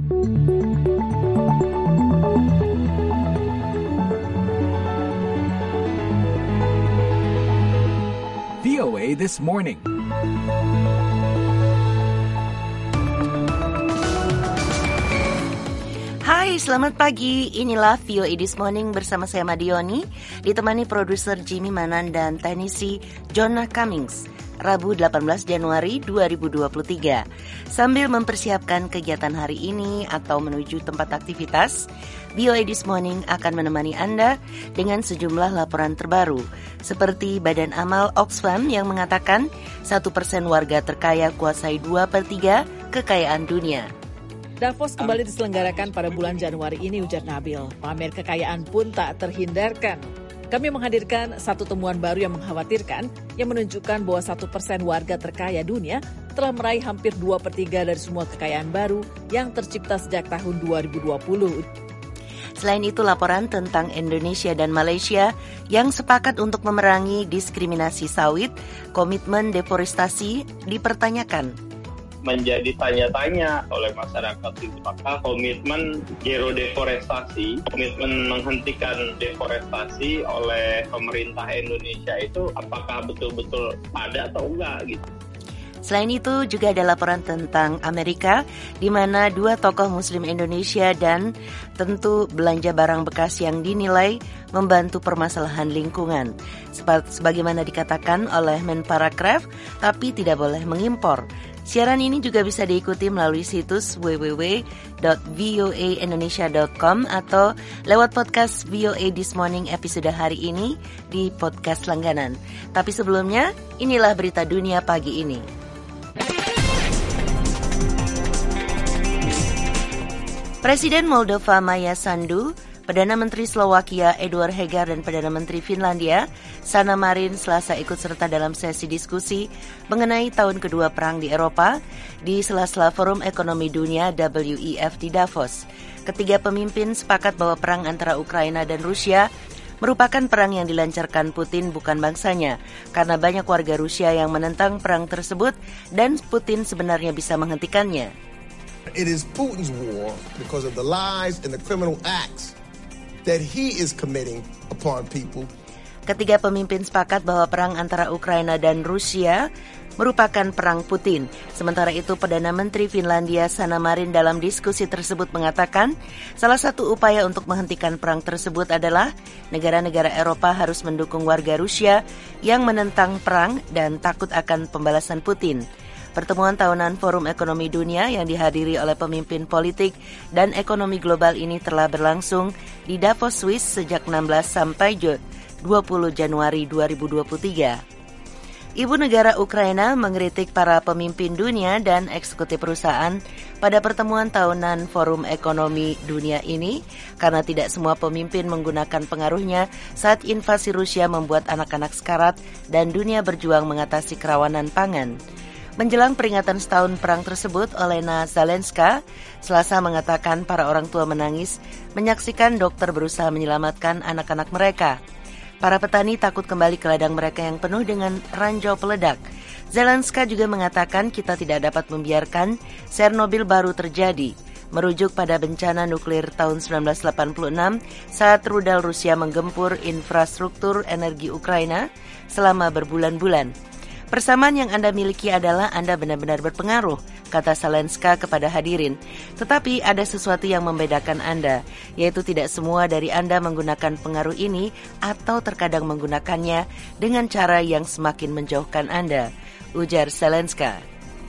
VOA This Morning. Hai, selamat pagi. Inilah VOA This Morning bersama saya Madioni, ditemani produser Jimmy Manan dan teknisi Jonah Cummings. Rabu 18 Januari 2023. Sambil mempersiapkan kegiatan hari ini atau menuju tempat aktivitas, VOA This Morning akan menemani Anda dengan sejumlah laporan terbaru, seperti Badan Amal Oxfam yang mengatakan 1% warga terkaya kuasai 2/3 kekayaan dunia. Davos kembali diselenggarakan pada bulan Januari ini, ujar Nabil. Pamer kekayaan pun tak terhindarkan. Kami menghadirkan satu temuan baru yang mengkhawatirkan, yang menunjukkan bahwa 1% warga terkaya dunia telah meraih hampir 2/3 dari semua kekayaan baru yang tercipta sejak tahun 2020. Selain itu, laporan tentang Indonesia dan Malaysia yang sepakat untuk memerangi diskriminasi sawit, komitmen deforestasi dipertanyakan. Menjadi tanya-tanya oleh masyarakat itu, apakah komitmen zero deforestasi, komitmen menghentikan deforestasi oleh pemerintah Indonesia itu apakah betul-betul ada atau enggak gitu. Selain itu juga ada laporan tentang Amerika, di mana 2 tokoh Muslim Indonesia dan tentu belanja barang bekas yang dinilai membantu permasalahan lingkungan. Sebagaimana dikatakan oleh Menparekraf, tapi tidak boleh mengimpor. Siaran ini juga bisa diikuti melalui situs www.voaindonesia.com atau lewat podcast VOA This Morning episode hari ini di podcast langganan. Tapi sebelumnya, inilah berita dunia pagi ini. Presiden Moldova Maja Sandu, Perdana Menteri Slovakia Eduard Heger dan Perdana Menteri Finlandia Sanna Marin Selasa ikut serta dalam sesi diskusi mengenai tahun kedua perang di Eropa di sela-sela Forum Ekonomi Dunia WEF di Davos. Ketiga pemimpin sepakat bahwa perang antara Ukraina dan Rusia merupakan perang yang dilancarkan Putin, bukan bangsanya, karena banyak warga Rusia yang menentang perang tersebut dan Putin sebenarnya bisa menghentikannya. It is Putin's war because of the lies and the criminal acts that he is committing upon people. Ketiga pemimpin sepakat bahwa perang antara Ukraina dan Rusia merupakan perang Putin. Sementara itu, Perdana Menteri Finlandia Sanna Marin dalam diskusi tersebut mengatakan salah satu upaya untuk menghentikan perang tersebut adalah negara-negara Eropa harus mendukung warga Rusia yang menentang perang dan takut akan pembalasan Putin. Pertemuan tahunan Forum Ekonomi Dunia yang dihadiri oleh pemimpin politik dan ekonomi global ini telah berlangsung di Davos, Swiss sejak 16 sampai 20 Januari 2023. Ibu negara Ukraina mengkritik para pemimpin dunia dan eksekutif perusahaan pada pertemuan tahunan Forum Ekonomi Dunia ini karena tidak semua pemimpin menggunakan pengaruhnya saat invasi Rusia membuat anak-anak sekarat dan dunia berjuang mengatasi kerawanan pangan. Menjelang peringatan setahun perang tersebut, Olena Zelenska Selasa mengatakan para orang tua menangis menyaksikan dokter berusaha menyelamatkan anak-anak mereka. Para petani takut kembali ke ladang mereka yang penuh dengan ranjau peledak. Zelenska juga mengatakan kita tidak dapat membiarkan Chernobyl baru terjadi, merujuk pada bencana nuklir tahun 1986 saat rudal Rusia menggempur infrastruktur energi Ukraina selama berbulan-bulan. Persamaan yang Anda miliki adalah Anda benar-benar berpengaruh, kata Zelenska kepada hadirin. Tetapi ada sesuatu yang membedakan Anda, yaitu tidak semua dari Anda menggunakan pengaruh ini atau terkadang menggunakannya dengan cara yang semakin menjauhkan Anda, ujar Zelenska.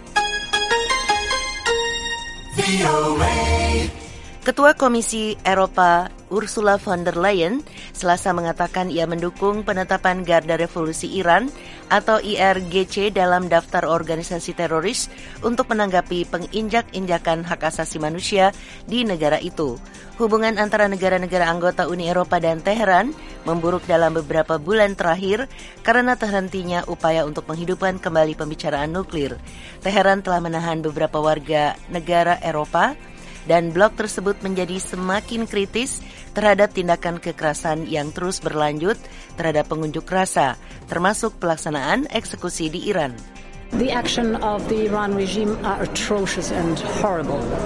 Ketua Komisi Eropa Ursula von der Leyen Selasa mengatakan ia mendukung penetapan Garda Revolusi Iran atau IRGC dalam daftar organisasi teroris untuk menanggapi penginjak-injakan hak asasi manusia di negara itu. Hubungan antara negara-negara anggota Uni Eropa dan Teheran memburuk dalam beberapa bulan terakhir karena terhentinya upaya untuk menghidupkan kembali pembicaraan nuklir. Teheran telah menahan beberapa warga negara Eropa dan blok tersebut menjadi semakin kritis terhadap tindakan kekerasan yang terus berlanjut terhadap pengunjuk rasa, termasuk pelaksanaan eksekusi di Iran. The action of the Iran regime are atrocious and horrible.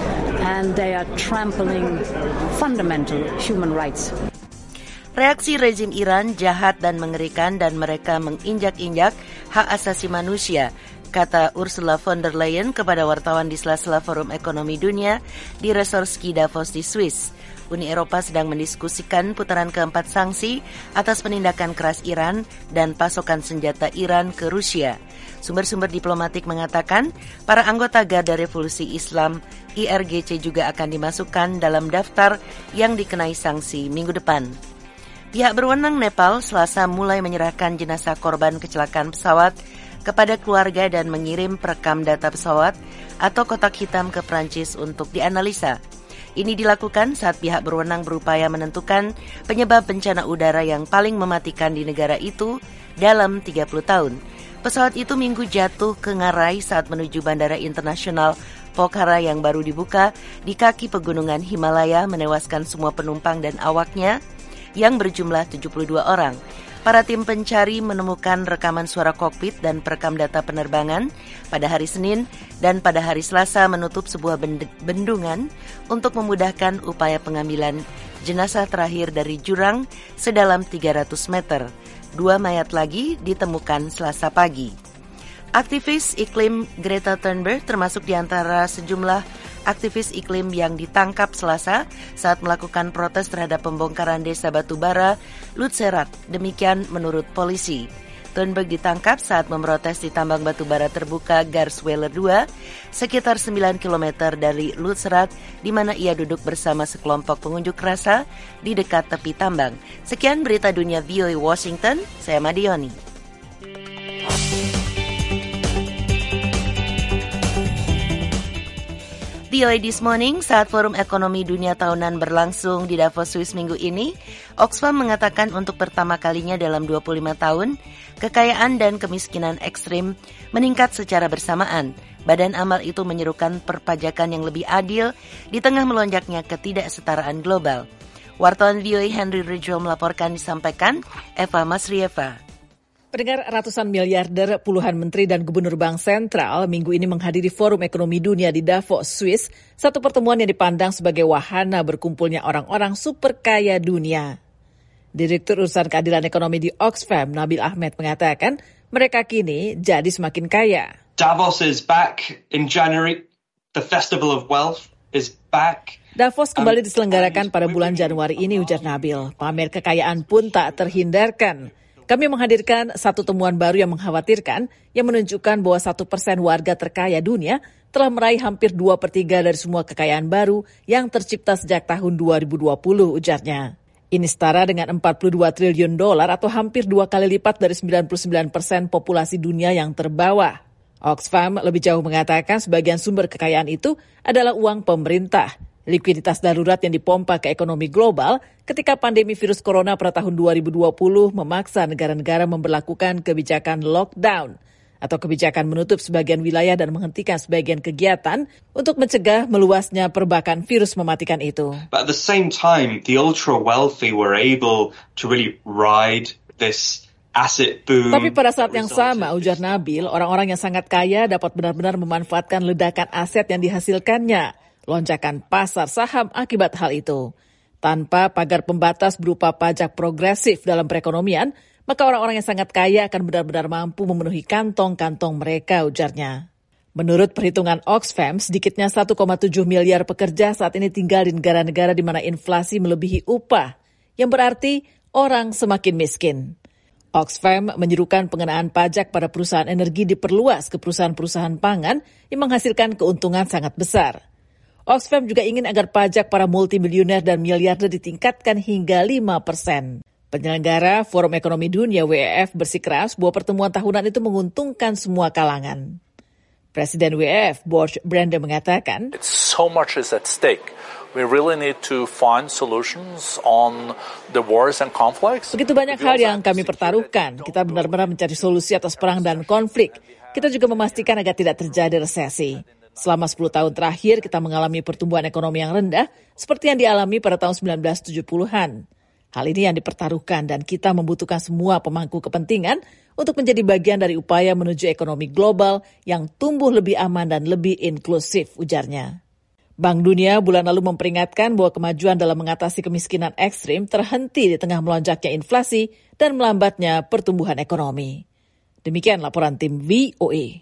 and they are trampling fundamental human rights. Reaksi rezim Iran jahat dan mengerikan dan mereka menginjak-injak hak asasi manusia, kata Ursula von der Leyen kepada wartawan di sela-sela Forum Ekonomi Dunia di resort ski Davos di Swiss. Uni Eropa sedang mendiskusikan putaran keempat sanksi atas penindakan keras Iran dan pasokan senjata Iran ke Rusia. Sumber-sumber diplomatik mengatakan para anggota Garda Revolusi Islam IRGC juga akan dimasukkan dalam daftar yang dikenai sanksi minggu depan. Pihak berwenang Nepal Selasa mulai menyerahkan jenazah korban kecelakaan pesawat kepada keluarga dan mengirim perekam data pesawat atau kotak hitam ke Prancis untuk dianalisa. Ini dilakukan saat pihak berwenang berupaya menentukan penyebab bencana udara yang paling mematikan di negara itu dalam 30 tahun. Pesawat itu Minggu jatuh ke ngarai saat menuju Bandara Internasional Pokhara yang baru dibuka di kaki pegunungan Himalaya, menewaskan semua penumpang dan awaknya yang berjumlah 72 orang. Para tim pencari menemukan rekaman suara kokpit dan perekam data penerbangan pada hari Senin dan pada hari Selasa menutup sebuah bendungan untuk memudahkan upaya pengambilan jenazah terakhir dari jurang sedalam 300 meter. 2 mayat lagi ditemukan Selasa pagi. Aktivis iklim Greta Thunberg termasuk di antara sejumlah aktivis iklim yang ditangkap Selasa saat melakukan protes terhadap pembongkaran desa batubara Lutzerat. Demikian menurut polisi. Thunberg ditangkap saat memprotes di tambang batubara terbuka Garsweiler 2 sekitar 9 km dari Lutzerat, di mana ia duduk bersama sekelompok pengunjuk rasa di dekat tepi tambang. Sekian berita dunia VOA Washington, saya Madioni. VOA This Morning, saat Forum Ekonomi Dunia Tahunan berlangsung di Davos, Swiss minggu ini, Oxfam mengatakan untuk pertama kalinya dalam 25 tahun, kekayaan dan kemiskinan ekstrim meningkat secara bersamaan. Badan amal itu menyerukan perpajakan yang lebih adil di tengah melonjaknya ketidaksetaraan global. Wartawan VOA Henry Ridgwell melaporkan, disampaikan Eva Masrieva. Pendengar, ratusan miliarder, puluhan menteri dan gubernur bank sentral minggu ini menghadiri Forum Ekonomi Dunia di Davos, Swiss, satu pertemuan yang dipandang sebagai wahana berkumpulnya orang-orang super kaya dunia. Direktur Urusan Keadilan Ekonomi di Oxfam, Nabil Ahmed, mengatakan mereka kini jadi semakin kaya. Davos is back in January. The Festival of Wealth is back. Davos kembali diselenggarakan pada bulan Januari ini, ujar Nabil. Pamer kekayaan pun tak terhindarkan. Kami menghadirkan satu temuan baru yang mengkhawatirkan, yang menunjukkan bahwa 1% warga terkaya dunia telah meraih hampir 2/3 dari semua kekayaan baru yang tercipta sejak tahun 2020, ujarnya. Ini setara dengan $42 triliun atau hampir 2 kali lipat dari 99% populasi dunia yang terbawah. Oxfam lebih jauh mengatakan sebagian sumber kekayaan itu adalah uang pemerintah. Likuiditas darurat yang dipompa ke ekonomi global ketika pandemi virus corona pada tahun 2020 memaksa negara-negara memberlakukan kebijakan lockdown atau kebijakan menutup sebagian wilayah dan menghentikan sebagian kegiatan untuk mencegah meluasnya perbakan virus mematikan itu. But at the same time, the ultra-wealthy were able to really ride this asset boom. Tapi pada saat yang sama, ujar Nabil, orang-orang yang sangat kaya dapat benar-benar memanfaatkan ledakan aset yang dihasilkannya. Lonjakan pasar saham akibat hal itu. Tanpa pagar pembatas berupa pajak progresif dalam perekonomian, maka orang-orang yang sangat kaya akan benar-benar mampu memenuhi kantong-kantong mereka, ujarnya. Menurut perhitungan Oxfam, sedikitnya 1,7 miliar pekerja saat ini tinggal di negara-negara di mana inflasi melebihi upah, yang berarti orang semakin miskin. Oxfam menyerukan pengenaan pajak pada perusahaan energi diperluas ke perusahaan-perusahaan pangan yang menghasilkan keuntungan sangat besar. Oxfam juga ingin agar pajak para multimilioner dan miliarder ditingkatkan hingga 5%. Penyelenggara Forum Ekonomi Dunia WEF bersikeras bahwa pertemuan tahunan itu menguntungkan semua kalangan. Presiden WEF, Borch Brande, mengatakan, So much is at stake. We really need to find solutions on the wars and conflicts. Begitu banyak hal yang kami pertaruhkan. Kita benar-benar mencari solusi atas perang dan konflik. Kita juga memastikan agar tidak terjadi resesi. Selama 10 tahun terakhir, kita mengalami pertumbuhan ekonomi yang rendah, seperti yang dialami pada tahun 1970-an. Hal ini yang dipertaruhkan dan kita membutuhkan semua pemangku kepentingan untuk menjadi bagian dari upaya menuju ekonomi global yang tumbuh lebih aman dan lebih inklusif, ujarnya. Bank Dunia bulan lalu memperingatkan bahwa kemajuan dalam mengatasi kemiskinan ekstrim terhenti di tengah melonjaknya inflasi dan melambatnya pertumbuhan ekonomi. Demikian laporan tim VOA.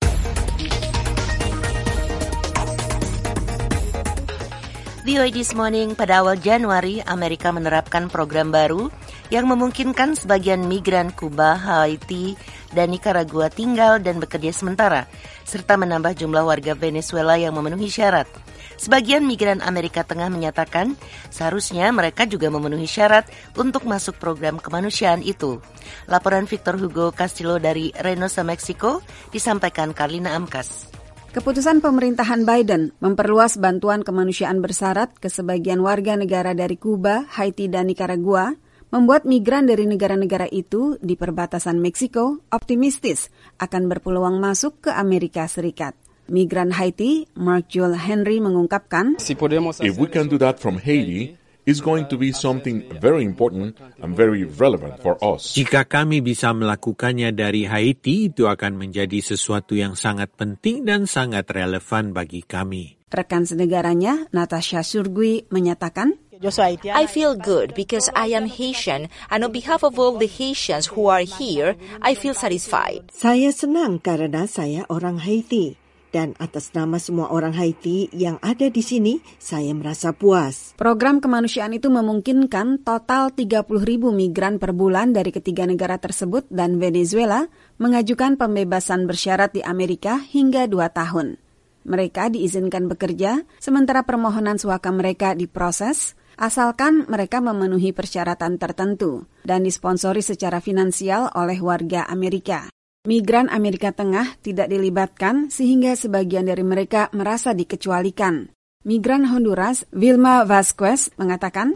VOA This Morning, pada awal Januari, Amerika menerapkan program baru yang memungkinkan sebagian migran Kuba, Haiti, dan Nicaragua tinggal dan bekerja sementara, serta menambah jumlah warga Venezuela yang memenuhi syarat. Sebagian migran Amerika Tengah menyatakan seharusnya mereka juga memenuhi syarat untuk masuk program kemanusiaan itu. Laporan Victor Hugo Castillo dari Reynosa, Meksiko, disampaikan Carlina Amkas. Keputusan pemerintahan Biden memperluas bantuan kemanusiaan bersyarat ke sebagian warga negara dari Kuba, Haiti, dan Nicaragua membuat migran dari negara-negara itu di perbatasan Meksiko optimistis akan berpeluang masuk ke Amerika Serikat. Migran Haiti, Mark Joel Henry, mengungkapkan, If we can do that from Haiti, it's going to be something very important and very relevant for us. Jika kami bisa melakukannya dari Haiti, itu akan menjadi sesuatu yang sangat penting dan sangat relevan bagi kami. Rekan senegaranya, Natasha Surgui, menyatakan, I feel good because I am Haitian, and on behalf of all the Haitians who are here, I feel satisfied. Saya senang karena saya orang Haiti. Dan atas nama semua orang Haiti yang ada di sini, saya merasa puas. Program kemanusiaan itu memungkinkan total 30.000 migran per bulan dari ketiga negara tersebut dan Venezuela mengajukan pembebasan bersyarat di Amerika hingga 2 tahun. Mereka diizinkan bekerja, sementara permohonan suaka mereka diproses, asalkan mereka memenuhi persyaratan tertentu dan disponsori secara finansial oleh warga Amerika. Migran Amerika Tengah tidak dilibatkan sehingga sebagian dari mereka merasa dikecualikan. Migran Honduras, Vilma Vasquez, mengatakan,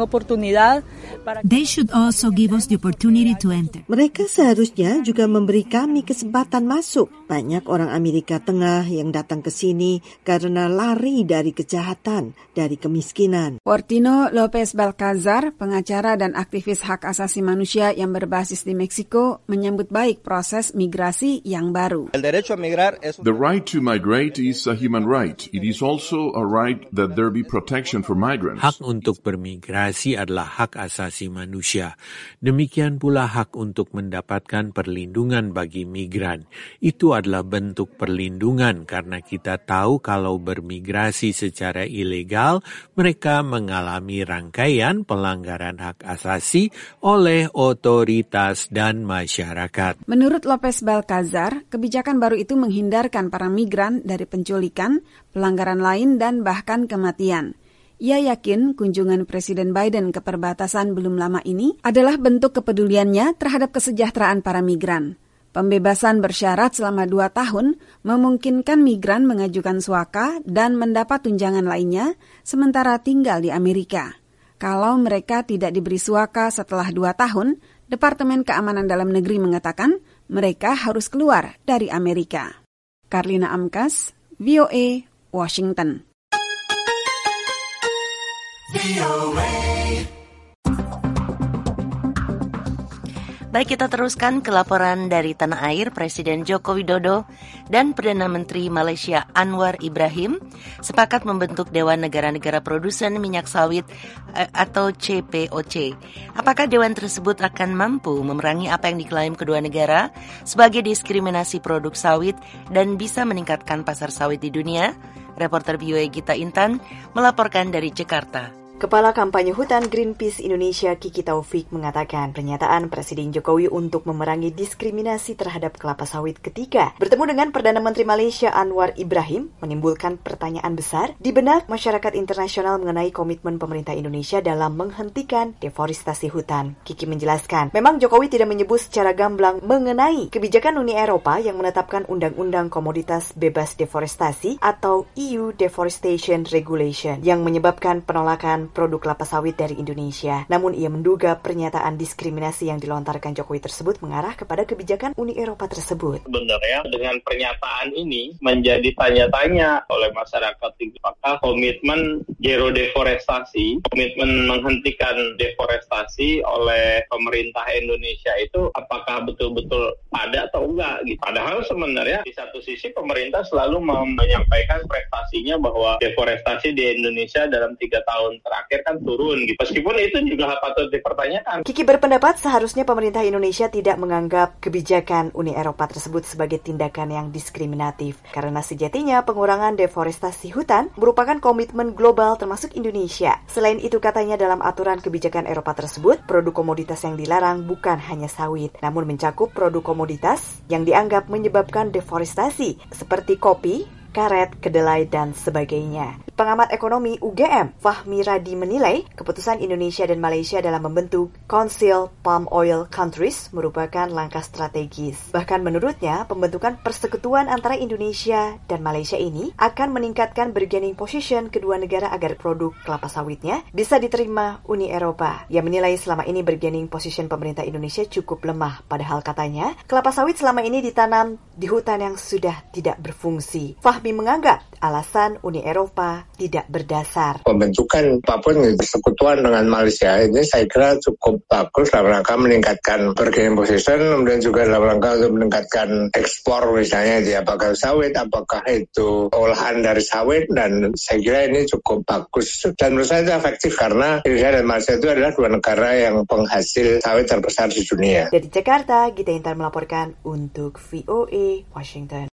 They should also give us the opportunity to enter. Mereka seharusnya juga memberi kami kesempatan masuk. Banyak orang Amerika Tengah yang datang ke sini karena lari dari kejahatan, dari kemiskinan. Portino Lopez Balcazar, pengacara dan aktivis hak asasi manusia yang berbasis di Meksiko, menyambut baik proses migrasi yang baru. The right to migrate is a human right. It is also a right that there be protection for migrants. Hak untuk bermigrasi adalah hak asasi manusia. Demikian pula hak untuk mendapatkan perlindungan bagi migran. Itu adalah bentuk perlindungan karena kita tahu kalau bermigrasi secara ilegal, mereka mengalami rangkaian pelanggaran hak asasi oleh otoritas dan masyarakat. Menurut Lopez Balcazar, kebijakan baru itu menghindarkan para migran dari penculikan, pelanggaran lain, dan bahkan kematian. Ia yakin kunjungan Presiden Biden ke perbatasan belum lama ini adalah bentuk kepeduliannya terhadap kesejahteraan para migran. Pembebasan bersyarat selama 2 tahun memungkinkan migran mengajukan suaka dan mendapat tunjangan lainnya sementara tinggal di Amerika. Kalau mereka tidak diberi suaka setelah 2 tahun, Departemen Keamanan Dalam Negeri mengatakan mereka harus keluar dari Amerika. Carlina Amkas, VOA, Washington. Baik, kita teruskan ke laporan dari tanah air. Presiden Joko Widodo dan Perdana Menteri Malaysia Anwar Ibrahim sepakat membentuk Dewan Negara-Negara Produsen Minyak Sawit atau CPOC. Apakah dewan tersebut akan mampu memerangi apa yang diklaim kedua negara sebagai diskriminasi produk sawit dan bisa meningkatkan pasar sawit di dunia? Reporter VOA Gita Intan melaporkan dari Jakarta. Kepala Kampanye Hutan Greenpeace Indonesia Kiki Taufik mengatakan pernyataan Presiden Jokowi untuk memerangi diskriminasi terhadap kelapa sawit ketika bertemu dengan Perdana Menteri Malaysia Anwar Ibrahim menimbulkan pertanyaan besar di benak masyarakat internasional mengenai komitmen pemerintah Indonesia dalam menghentikan deforestasi hutan. Kiki menjelaskan, memang Jokowi tidak menyebut secara gamblang mengenai kebijakan Uni Eropa yang menetapkan Undang-Undang Komoditas Bebas Deforestasi atau EU Deforestation Regulation yang menyebabkan penolakan produk kelapa sawit dari Indonesia. Namun ia menduga pernyataan diskriminasi yang dilontarkan Jokowi tersebut mengarah kepada kebijakan Uni Eropa tersebut. Sebenarnya dengan pernyataan ini menjadi tanya-tanya oleh masyarakat di apakah komitmen zero deforestasi, komitmen menghentikan deforestasi oleh pemerintah Indonesia itu apakah betul-betul ada atau enggak gitu. Padahal sebenarnya di satu sisi pemerintah selalu menyampaikan prestasinya bahwa deforestasi di Indonesia dalam 3 tahun terakhir kan turun gitu. Meskipun itu juga patut dipertanyakan. Kiki berpendapat seharusnya pemerintah Indonesia tidak menganggap kebijakan Uni Eropa tersebut sebagai tindakan yang diskriminatif. Karena sejatinya pengurangan deforestasi hutan merupakan komitmen global termasuk Indonesia. Selain itu katanya dalam aturan kebijakan Eropa tersebut, produk komoditas yang dilarang bukan hanya sawit, namun mencakup produk komoditas yang dianggap menyebabkan deforestasi seperti kopi, karet, kedelai, dan sebagainya. Pengamat ekonomi UGM, Fahmi Radi menilai keputusan Indonesia dan Malaysia dalam membentuk Council Palm Oil Countries merupakan langkah strategis. Bahkan menurutnya, pembentukan persekutuan antara Indonesia dan Malaysia ini akan meningkatkan bargaining position kedua negara agar produk kelapa sawitnya bisa diterima Uni Eropa. Ia menilai selama ini bargaining position pemerintah Indonesia cukup lemah, padahal katanya kelapa sawit selama ini ditanam di hutan yang sudah tidak berfungsi. Fahmi menganggap alasan Uni Eropa tidak berdasar. Pembentukan apapun persekutuan dengan Malaysia ini saya kira cukup bagus dalam rangka meningkatkan bargaining position, kemudian juga dalam rangka untuk meningkatkan ekspor misalnya di apakah sawit, apakah itu olahan dari sawit, dan saya kira ini cukup bagus dan menurut saya itu efektif karena Indonesia dan Malaysia itu adalah dua negara yang penghasil sawit terbesar di dunia. Dari Jakarta, Gita Intan melaporkan untuk VOA Washington.